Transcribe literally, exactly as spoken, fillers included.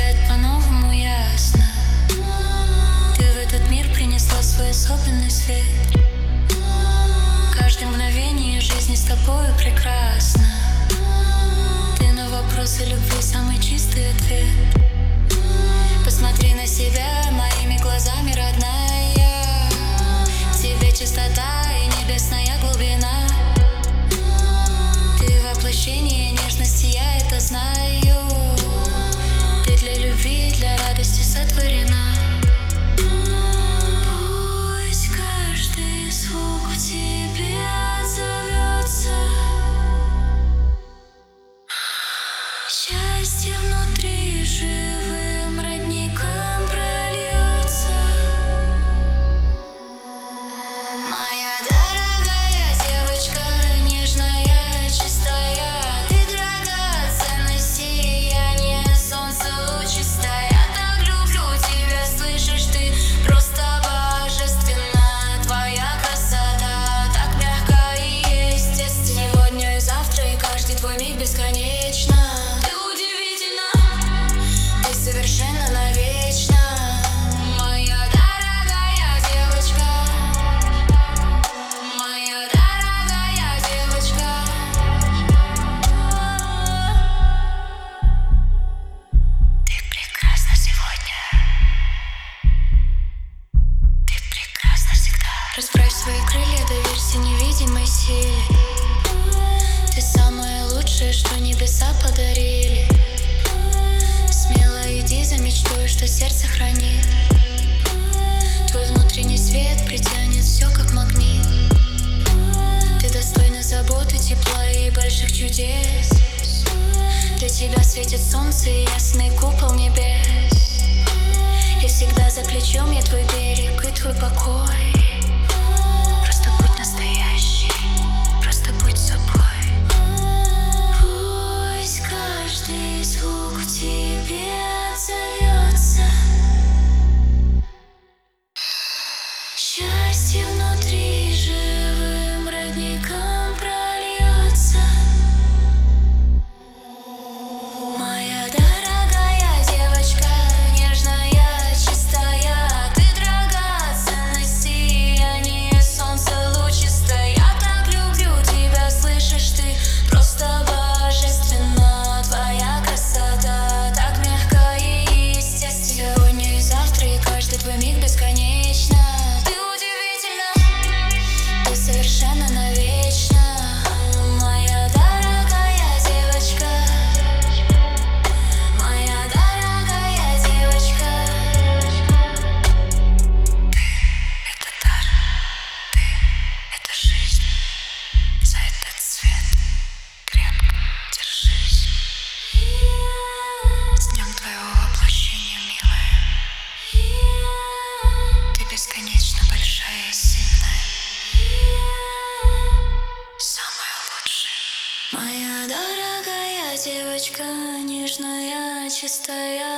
сияет по-новому ясно. Ты в этот мир принесла свой особенный свет. Каждое мгновение жизни с тобою прекрасно. Ты на вопросы любви самый чистый ответ. Посмотри на себя моими глазами, родная. В тебе чистота и небесная глубина. Ты воплощение нежности, я это знаю. Ты для любви, для радости сотворена. Пусть каждый звук в тебе отзовется. Счастье внутри живым родником прольется. Моя дорогая девочка, нежная, чистая. Ты драгоценность, сияние, солнце лучистое. Я так люблю тебя, слышишь, ты просто божественна. Твоя красота так мягко и естественно. Сегодня и завтра, и каждый твой миг бесконечно. Совершенно навечно. Моя дорогая девочка, моя дорогая девочка. Ты прекрасна сегодня. Ты прекрасна всегда. Расправь свои крылья, доверься невидимой силе. Ты самое лучшее, что небеса подарили. Смело иди за мечтой, что сердце хранит. Твой внутренний свет притянет все, как магнит. Ты достойна заботы, тепла и больших чудес. Для тебя светит солнце и ясный купол небес. И всегда за плечом я твой берег и твой покой. Просто будь настоящей, просто будь собой. Пусть каждый звук в тебе отзовется. Счастье внутри живым родником прольется. Моя дорогая девочка, нежная, чистая. Ты драгоценность, сияние, солнце лучистое. Я так люблю тебя, слышишь, ты просто божественна. Твоя красота так мягко и естественно. Сегодня и завтра, и каждый твой миг бесконечно. Ты удивительна, ты совершенно навечно. Моя дорогая девочка, моя дорогая девочка. Ты — это дар, ты — это жизнь. За этот свет крепко держись. С днем твоего воплощения, милая. Ты бесконечно большая и сильная. Самая лучшая. Моя дорогая девочка, нежная, чистая.